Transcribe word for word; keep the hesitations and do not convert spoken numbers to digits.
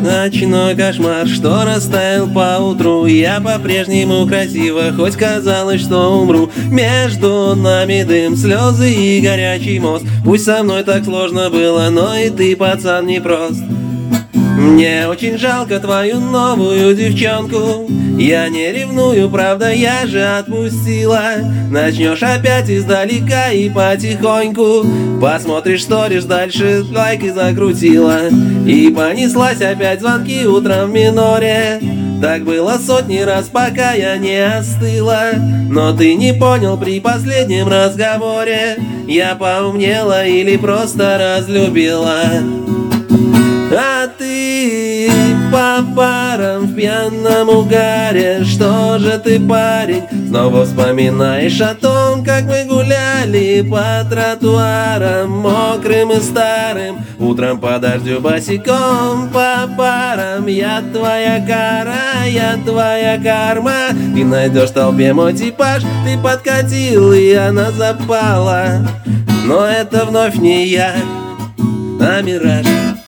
Ночной кошмар, что растаял поутру. Я по-прежнему красива, хоть казалось, что умру. Между нами дым, слезы и горячий мост. Пусть со мной так сложно было, но и ты, пацан, не прост. Мне очень жалко твою новую девчонку. Я не ревную, правда, я же отпустила. Начнешь опять издалека и потихоньку. Посмотришь сторис, дальше лайк и закрутила. И понеслась опять звонки утром в миноре. Так было сотни раз, пока я не остыла. Но ты не понял при последнем разговоре. Я поумнела или просто разлюбила. А ты по барам в пьяном угаре. Что же ты, парень, снова вспоминаешь о том, как мы гуляли по тротуарам, мокрым и старым, утром по дождю босиком по барам. Я твоя кара, я твоя карма. Ты найдешь в толпе мой типаж. Ты подкатил, и она запала. Но это вновь не я, а мираж.